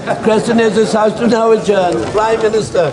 Question is this House to now adjourn. Prime Minister.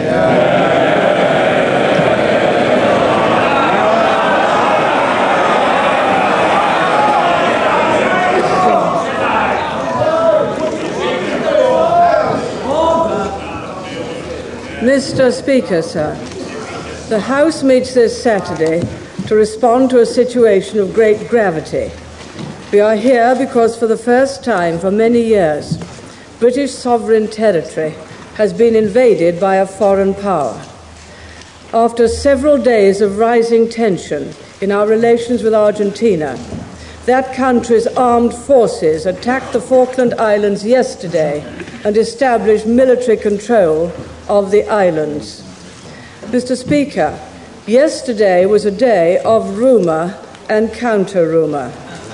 Mr. Speaker, sir, the House meets this Saturday to respond to a situation of great gravity. We are here because for the first time for many years, British sovereign territory has been invaded by a foreign power. After several days of rising tension in our relations with Argentina, that country's armed forces attacked the Falkland Islands yesterday and established military control of the islands. Mr. Speaker, yesterday was a day of rumour and counter-rumour.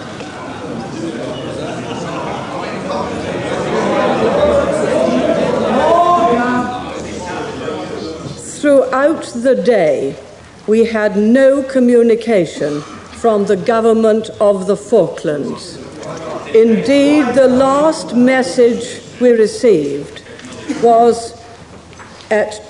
Throughout the day, we had no communication from the government of the Falklands. Indeed, the last message we received was at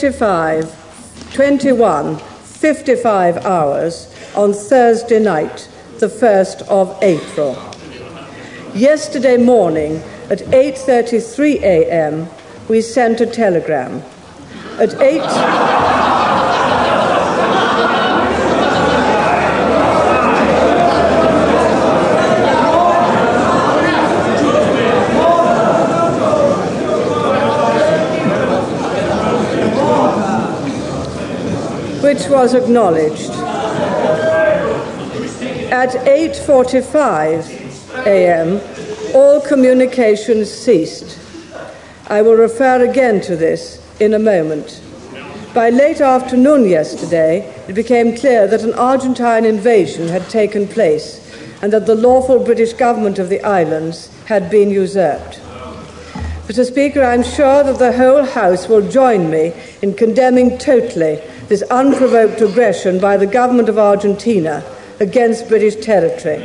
21:55 hours on Thursday night, the 1st of April. Yesterday morning at 8:33 a.m., we sent a telegram. At 8... which was acknowledged. At 8:45 a.m., all communications ceased. I will refer again to this in a moment. By late afternoon yesterday, it became clear that an Argentine invasion had taken place and that the lawful British government of the islands had been usurped. Mr. Speaker, I am sure that the whole House will join me in condemning totally this unprovoked aggression by the government of Argentina against British territory.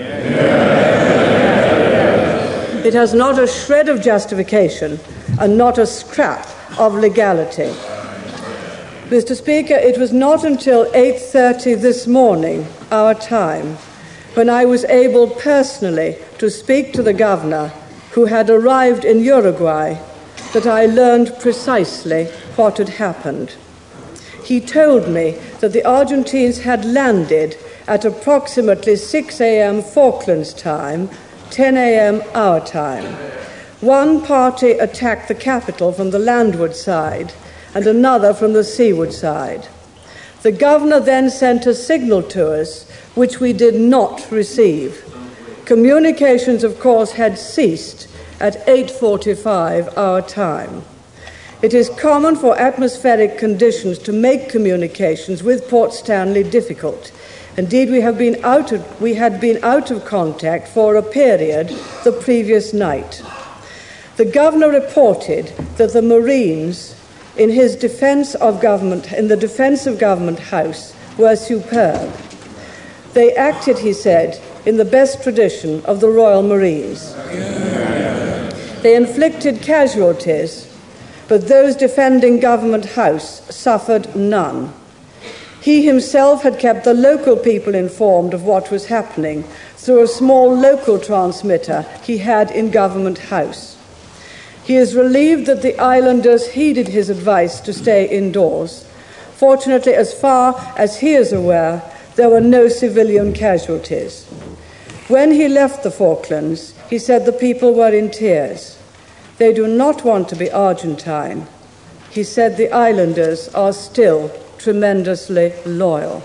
It has not a shred of justification and not a scrap of legality. Mr. Speaker, it was not until 8:30 this morning, our time, when I was able personally to speak to the governor who had arrived in Uruguay, that I learned precisely what had happened. He told me that the Argentines had landed at approximately 6 a.m. Falklands time, 10 a.m. our time. One party attacked the capital from the landward side and another from the seaward side. The governor then sent a signal to us, which we did not receive. Communications, of course, had ceased at 8:45 our time. It is common for atmospheric conditions to make communications with Port Stanley difficult. Indeed, we had been out of contact for a period the previous night. The governor reported that the Marines in the defence of Government House were superb. They acted, he said, in the best tradition of the Royal Marines. They inflicted casualties, but those defending Government House suffered none. He himself had kept the local people informed of what was happening through a small local transmitter he had in Government House. He is relieved that the islanders heeded his advice to stay indoors. Fortunately, as far as he is aware, there were no civilian casualties. When he left the Falklands, he said the people were in tears. They do not want to be Argentine. He said the islanders are still tremendously loyal.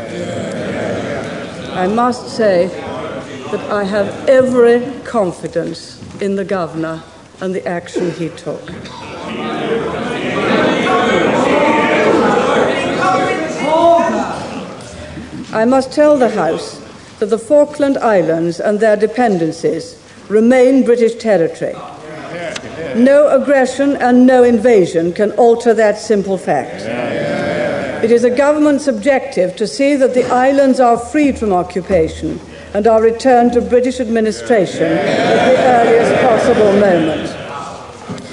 I must say that I have every confidence in the governor and the action he took. I must tell the House that the Falkland Islands and their dependencies remain British territory. No aggression and no invasion can alter that simple fact. It is a government's objective to see that the islands are freed from occupation and are returned to British administration at the earliest possible moment.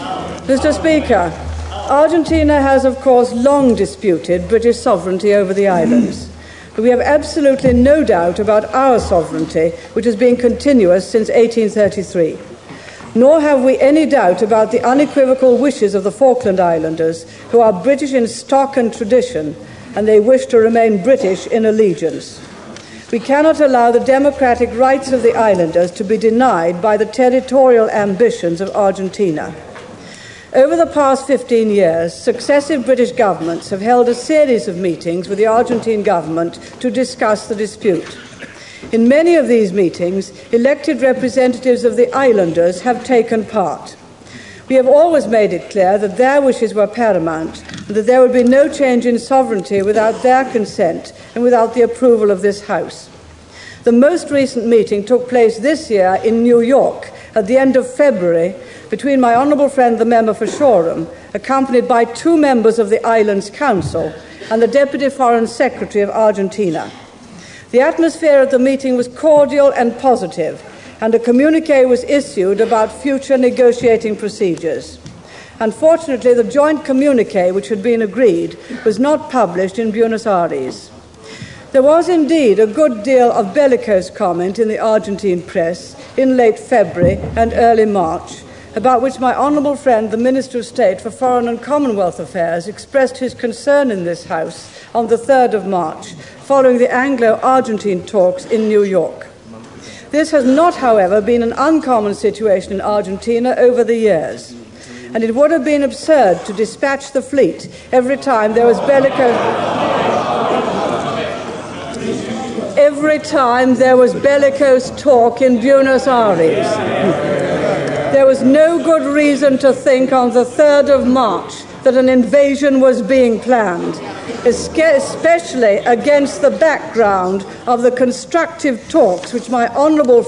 Mr. Speaker, Argentina has, of course, long disputed British sovereignty over the islands. But we have absolutely no doubt about our sovereignty, which has been continuous since 1833. Nor have we any doubt about the unequivocal wishes of the Falkland Islanders, who are British in stock and tradition, and they wish to remain British in allegiance. We cannot allow the democratic rights of the islanders to be denied by the territorial ambitions of Argentina. Over the past 15 years, successive British governments have held a series of meetings with the Argentine government to discuss the dispute. In many of these meetings, elected representatives of the islanders have taken part. We have always made it clear that their wishes were paramount and that there would be no change in sovereignty without their consent and without the approval of this House. The most recent meeting took place this year in New York at the end of February between my honourable friend, the member for Shoreham, accompanied by 2 members of the Islands Council, and the Deputy Foreign Secretary of Argentina. The atmosphere at the meeting was cordial and positive, and a communiqué was issued about future negotiating procedures. Unfortunately, the joint communiqué, which had been agreed, was not published in Buenos Aires. There was indeed a good deal of bellicose comment in the Argentine press in late February and early March, about which my honourable friend, the Minister of State for Foreign and Commonwealth Affairs, expressed his concern in this House on the 3rd of March, following the Anglo-Argentine talks in New York. This has not, however, been an uncommon situation in Argentina over the years, and it would have been absurd to dispatch the fleet every time there was bellicose talk in Buenos Aires. There was no good reason to think on the 3rd of March that an invasion was being planned, especially against the background of the constructive talks on which my honourable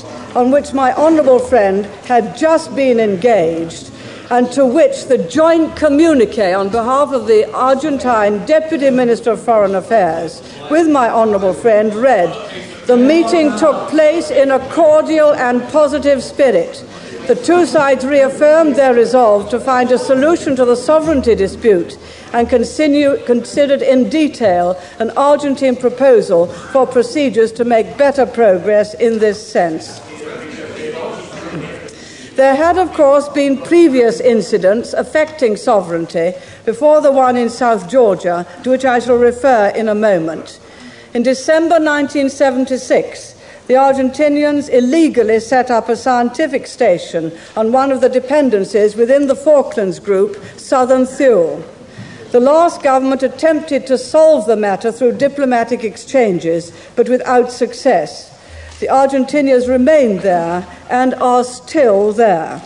friend had just been engaged, and to which the joint communiqué on behalf of the Argentine Deputy Minister of Foreign Affairs with my honourable friend read, "The meeting took place in a cordial and positive spirit. The 2 sides reaffirmed their resolve to find a solution to the sovereignty dispute and considered in detail an Argentine proposal for procedures to make better progress in this sense." There had, of course, been previous incidents affecting sovereignty before the one in South Georgia, to which I shall refer in a moment. In December 1976, the Argentinians illegally set up a scientific station on one of the dependencies within the Falklands Group, Southern Thule. The last government attempted to solve the matter through diplomatic exchanges, but without success. The Argentinians remained there and are still there.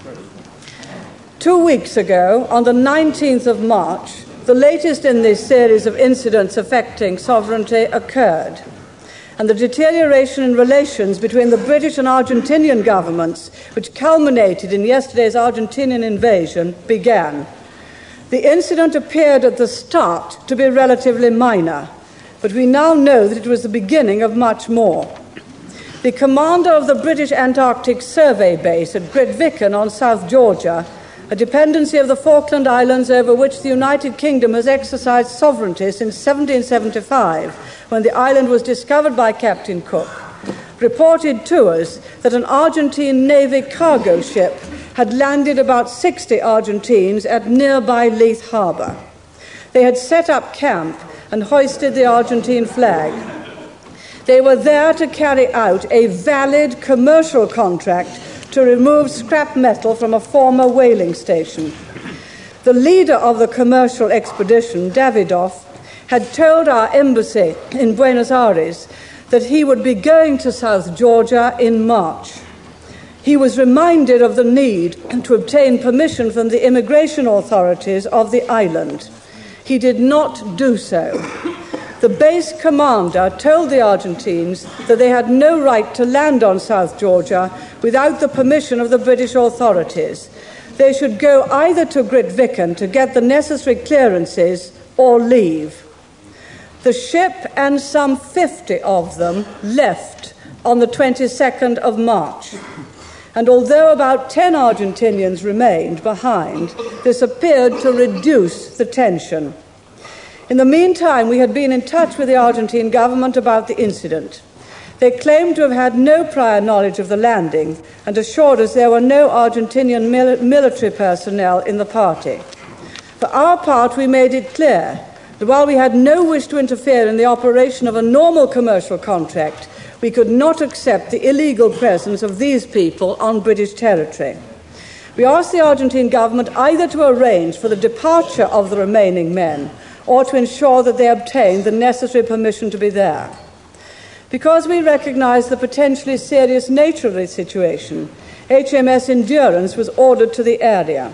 2 weeks ago, on the 19th of March, the latest in this series of incidents affecting sovereignty occurred, and the deterioration in relations between the British and Argentinian governments, which culminated in yesterday's Argentinian invasion, began. The incident appeared at the start to be relatively minor, but we now know that it was the beginning of much more. The commander of the British Antarctic Survey Base at Grytviken on South Georgia, a dependency of the Falkland Islands over which the United Kingdom has exercised sovereignty since 1775, when the island was discovered by Captain Cook, reported to us that an Argentine Navy cargo ship had landed about 60 Argentines at nearby Leith Harbour. They had set up camp and hoisted the Argentine flag. They were there to carry out a valid commercial contract to remove scrap metal from a former whaling station. The leader of the commercial expedition, Davidoff, had told our embassy in Buenos Aires that he would be going to South Georgia in March. He was reminded of the need to obtain permission from the immigration authorities of the island. He did not do so. The base commander told the Argentines that they had no right to land on South Georgia without the permission of the British authorities. They should go either to Grytviken to get the necessary clearances or leave. The ship and some 50 of them left on the 22nd of March. and although about 10 Argentinians remained behind, this appeared to reduce the tension. In the meantime, we had been in touch with the Argentine government about the incident. They claimed to have had no prior knowledge of the landing and assured us there were no Argentinian military personnel in the party. For our part, we made it clear that while we had no wish to interfere in the operation of a normal commercial contract, we could not accept the illegal presence of these people on British territory. We asked the Argentine government either to arrange for the departure of the remaining men or to ensure that they obtained the necessary permission to be there. Because we recognised the potentially serious nature of the situation, HMS Endurance was ordered to the area.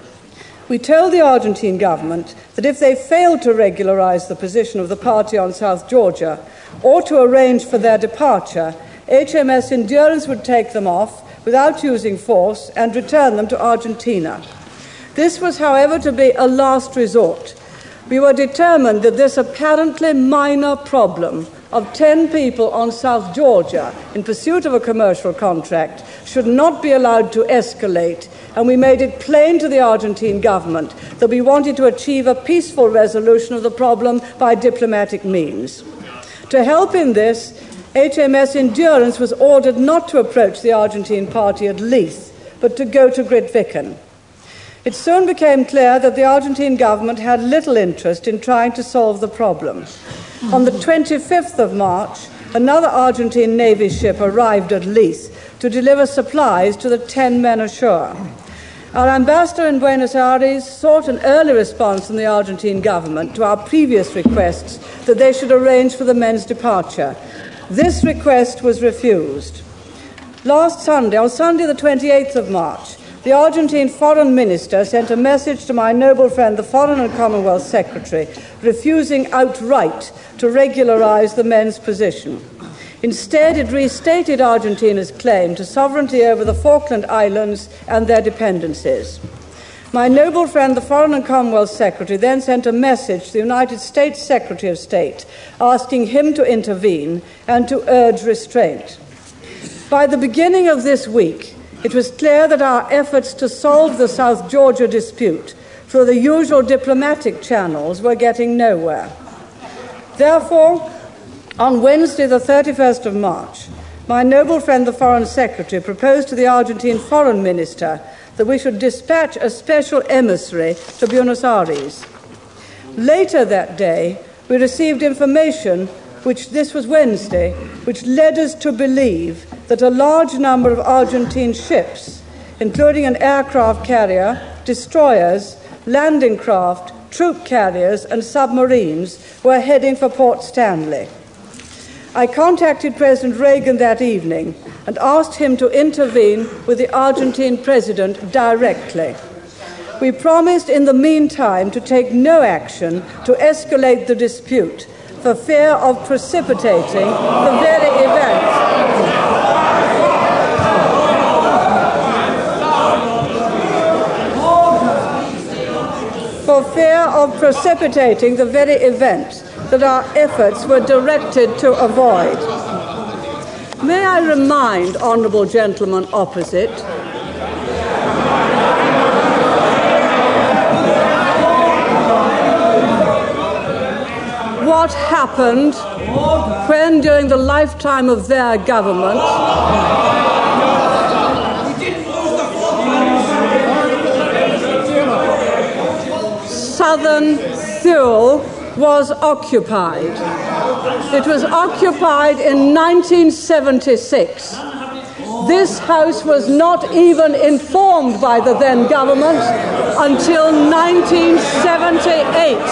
We told the Argentine government that if they failed to regularise the position of the party on South Georgia or to arrange for their departure, HMS Endurance would take them off without using force and return them to Argentina. This was, however, to be a last resort. We were determined that this apparently minor problem of 10 people on South Georgia in pursuit of a commercial contract should not be allowed to escalate, and we made it plain to the Argentine government that we wanted to achieve a peaceful resolution of the problem by diplomatic means. To help in this, HMS Endurance was ordered not to approach the Argentine party at Leith, but to go to Grytviken. It soon became clear that the Argentine government had little interest in trying to solve the problem. On the 25th of March, another Argentine Navy ship arrived at Leith to deliver supplies to the 10 men ashore. Our ambassador in Buenos Aires sought an early response from the Argentine government to our previous requests that they should arrange for the men's departure. This request was refused. Last Sunday, on Sunday the 28th of March, the Argentine Foreign Minister sent a message to my noble friend, the Foreign and Commonwealth Secretary, refusing outright to regularise the men's position. Instead, it restated Argentina's claim to sovereignty over the Falkland Islands and their dependencies. My noble friend, the Foreign and Commonwealth Secretary, then sent a message to the United States Secretary of State asking him to intervene and to urge restraint. By the beginning of this week, it was clear that our efforts to solve the South Georgia dispute through the usual diplomatic channels were getting nowhere. Therefore, on Wednesday, the 31st of March, my noble friend, the Foreign Secretary, proposed to the Argentine Foreign Minister that we should dispatch a special emissary to Buenos Aires. Later that day, we received information, this was Wednesday, which led us to believe that a large number of Argentine ships, including an aircraft carrier, destroyers, landing craft, troop carriers, and submarines, were heading for Port Stanley. I contacted President Reagan that evening and asked him to intervene with the Argentine president directly. We promised in the meantime to take no action to escalate the dispute for fear of precipitating the very event. For fear of precipitating the very event that our efforts were directed to avoid. May I remind honourable gentlemen opposite what happened when, during the lifetime of their government, southern Thule was occupied. It was occupied in 1976. This House was not even informed by the then government until 1978.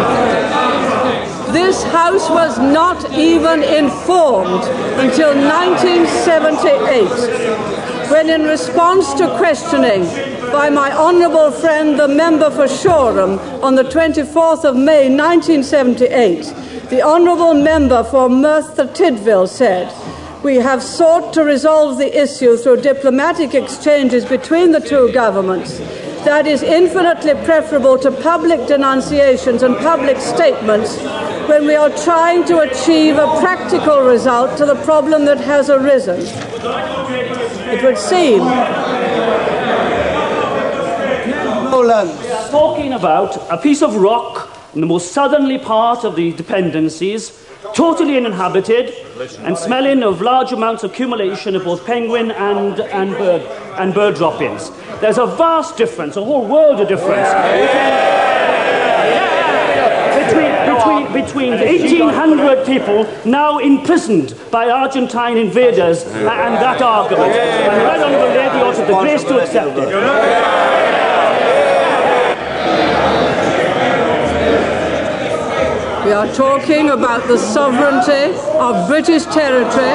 This House was not even informed until 1978, when in response to questioning by my honourable friend, the member for Shoreham, on the 24th of May 1978, the honourable member for Merthyr Tydfil said, "We have sought to resolve the issue through diplomatic exchanges between the two governments, that is infinitely preferable to public denunciations and public statements when we are trying to achieve a practical result to the problem that has arisen. It would seem. Nolan. We are talking about a piece of rock in the most southerly part of the dependencies, totally uninhabited and smelling of large amounts of accumulation of both penguin and bird droppings. There's a vast difference, a whole world of difference between 1,800 people now imprisoned by Argentine invaders and that argument. And the Right Honourable Lady ought to have the grace to accept it. We are talking about the sovereignty of British territory,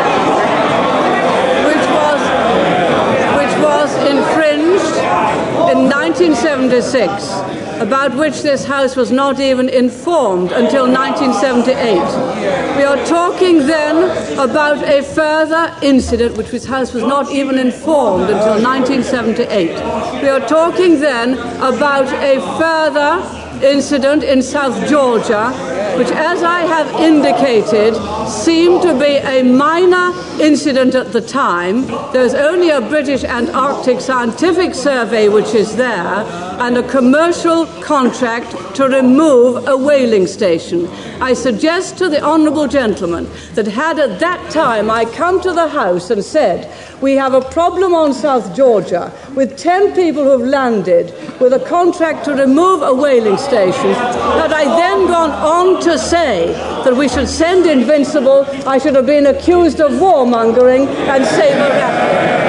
which was infringed in 1976, about which this House was not even informed until 1978. We are talking then about a further incident which this House was not even informed until 1978. We are talking then about a further incident in South Georgia, which, as I have indicated, seemed to be a minor incident at the time. There's only a British Antarctic Scientific Survey which is there, and a commercial contract to remove a whaling station. I suggest to the honourable gentleman that had at that time I come to the House and said, we have a problem on South Georgia with 10 people who've landed with a contract to remove a whaling station, had I then gone on to say that we should send Invincible, I should have been accused of warmongering and saber-rattling.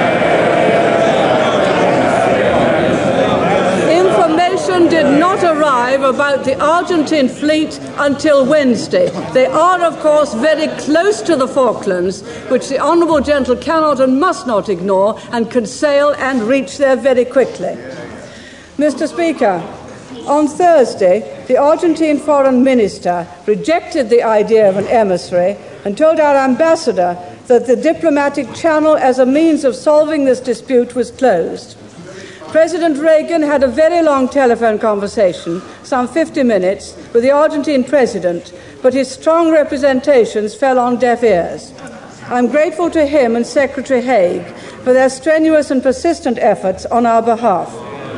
Information did not arrive about the Argentine fleet until Wednesday. They are, of course, very close to the Falklands, which the honourable gentleman cannot and must not ignore, and can sail and reach there very quickly. Mr. Speaker, on Thursday, the Argentine Foreign Minister rejected the idea of an emissary and told our ambassador that the diplomatic channel as a means of solving this dispute was closed. President Reagan had a very long telephone conversation, some 50 minutes, with the Argentine president, but his strong representations fell on deaf ears. I'm grateful to him and Secretary Haig for their strenuous and persistent efforts on our behalf.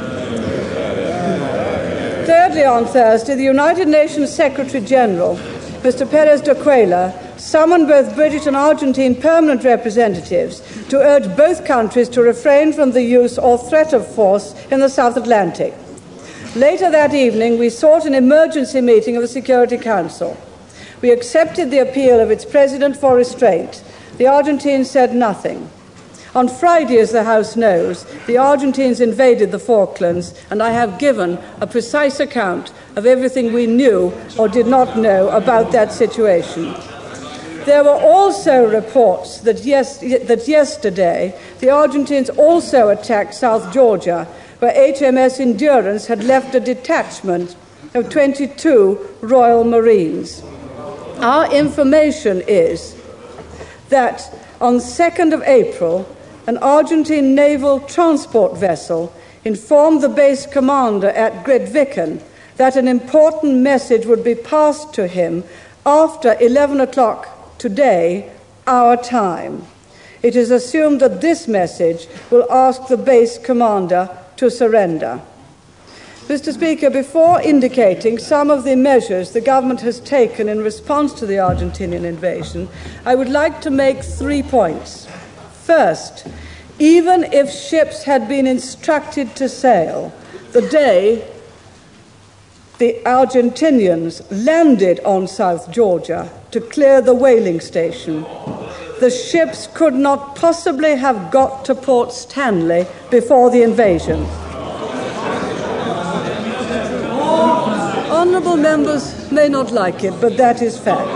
Thirdly, on Thursday, the United Nations Secretary General, Mr. Perez de Cuellar, summoned both British and Argentine permanent representatives to urge both countries to refrain from the use or threat of force in the South Atlantic. Later that evening, we sought an emergency meeting of the Security Council. We accepted the appeal of its president for restraint. The Argentines said nothing. On Friday, as the House knows, the Argentines invaded the Falklands, and I have given a precise account of everything we knew or did not know about that situation. There were also reports that yesterday the Argentines also attacked South Georgia, where HMS Endurance had left a detachment of 22 Royal Marines. Our information is that on 2nd of April, an Argentine naval transport vessel informed the base commander at Grytviken that an important message would be passed to him after 11 o'clock today, our time. It is assumed that this message will ask the base commander to surrender. Mr. Speaker, before indicating some of the measures the government has taken in response to the Argentinian invasion, I would like to make 3 points. First, even if ships had been instructed to sail the day the Argentinians landed on South Georgia to clear the whaling station, the ships could not possibly have got to Port Stanley before the invasion. Honourable members may not like it, but that is fact.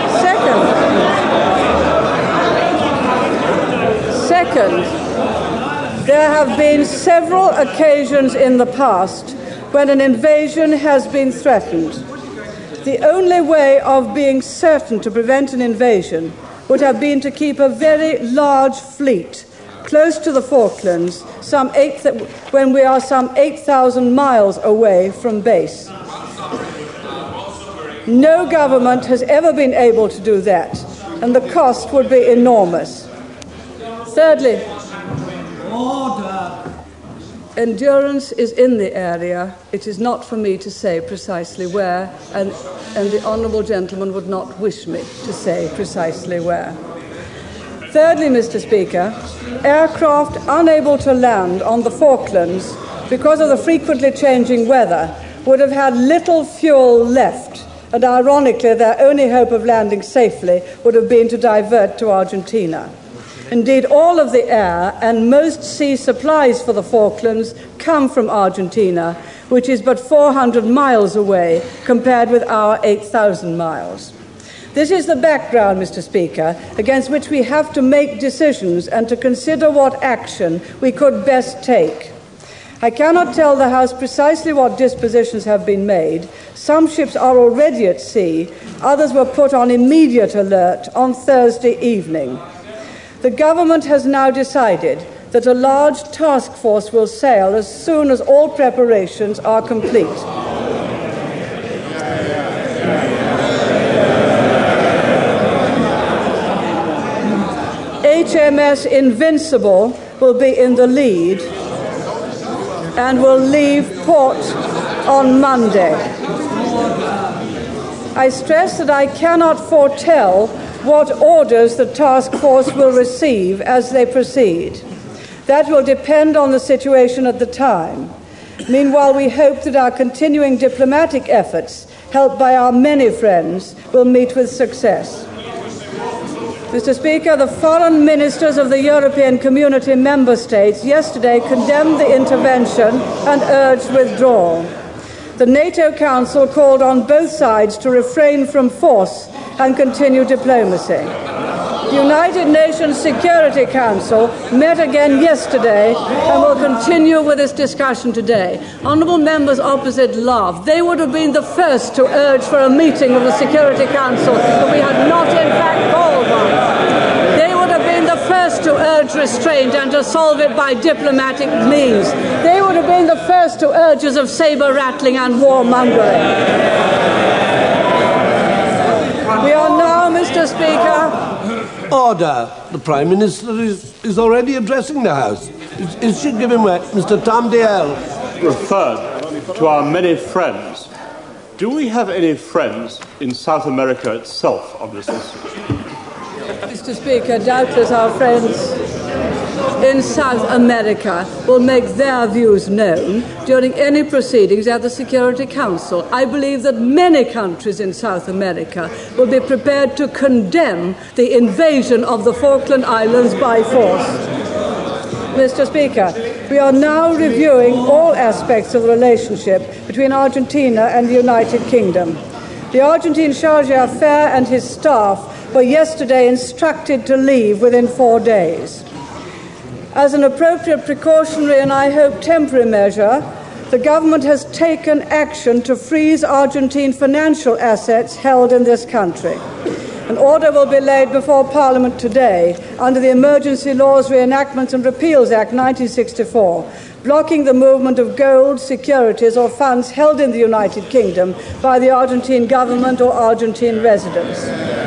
Second, there have been several occasions in the past when an invasion has been threatened. The only way of being certain to prevent an invasion would have been to keep a very large fleet close to the Falklands, when we are some 8,000 miles away from base. No government has ever been able to do that, and the cost would be enormous. Thirdly, endurance is in the area. It is not for me to say precisely where, and the honourable gentleman would not wish me to say precisely where. Thirdly, Mr. Speaker, aircraft unable to land on the Falklands because of the frequently changing weather would have had little fuel left, and ironically their only hope of landing safely would have been to divert to Argentina. Indeed, all of the air and most sea supplies for the Falklands come from Argentina, which is but 400 miles away compared with our 8,000 miles. This is the background, Mr. Speaker, against which we have to make decisions and to consider what action we could best take. I cannot tell the House precisely what dispositions have been made. Some ships are already at sea. Others were put on immediate alert on Thursday evening. The government has now decided that a large task force will sail as soon as all preparations are complete. HMS Invincible will be in the lead and will leave port on Monday. I stress that I cannot foretell what orders the task force will receive as they proceed. That will depend on the situation at the time. Meanwhile, we hope that our continuing diplomatic efforts, helped by our many friends, will meet with success. Mr. Speaker, the foreign ministers of the European Community member states yesterday condemned the intervention and urged withdrawal. The NATO Council called on both sides to refrain from force and continue diplomacy. The United Nations Security Council met again yesterday and will continue with this discussion today. Honourable members opposite laughed. They would have been the first to urge for a meeting of the Security Council, but we had not in fact called one. They would have been the first to urge restraint and to solve it by diplomatic means. They would have been the first to urges of sabre-rattling and warmongering. We are now, Mr. Speaker. Order. The Prime Minister is already addressing the House. Is she giving way? Mr. Tom Dalziel. Referred to our many friends. Do we have any friends in South America itself on this issue? Mr. Speaker, doubtless our friends in South America will make their views known during any proceedings at the Security Council. I believe that many countries in South America will be prepared to condemn the invasion of the Falkland Islands by force. Mr. Speaker, we are now reviewing all aspects of the relationship between Argentina and the United Kingdom. The Argentine Charge d'Affaires and his staff were yesterday instructed to leave within 4 days. As an appropriate precautionary and I hope temporary measure, the government has taken action to freeze Argentine financial assets held in this country. An order will be laid before Parliament today under the Emergency Laws Reenactment and Repeals Act 1964, blocking the movement of gold, securities or funds held in the United Kingdom by the Argentine government or Argentine residents.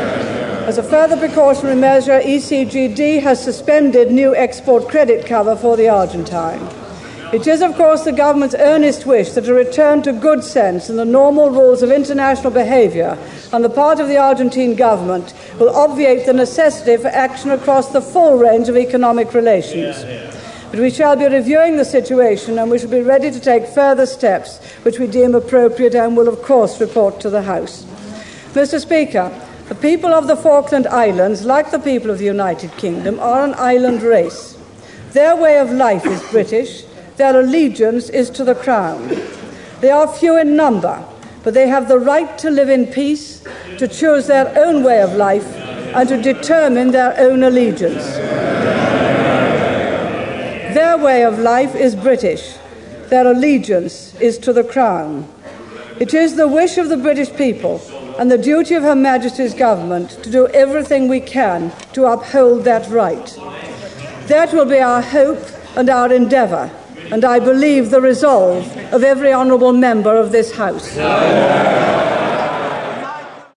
As a further precautionary measure, ECGD has suspended new export credit cover for the Argentine. It is, of course, the government's earnest wish that a return to good sense and the normal rules of international behaviour on the part of the Argentine government will obviate the necessity for action across the full range of economic relations. But we shall be reviewing the situation and we shall be ready to take further steps which we deem appropriate and will, of course, report to the House. Mr. Speaker, the people of the Falkland Islands, like the people of the United Kingdom, are an island race. Their way of life is British. Their allegiance is to the Crown. They are few in number, but they have the right to live in peace, to choose their own way of life, and to determine their own allegiance. Their way of life is British. Their allegiance is to the Crown. It is the wish of the British people and the duty of Her Majesty's government to do everything we can to uphold that right. That will be our hope and our endeavour, and I believe the resolve of every honourable member of this House.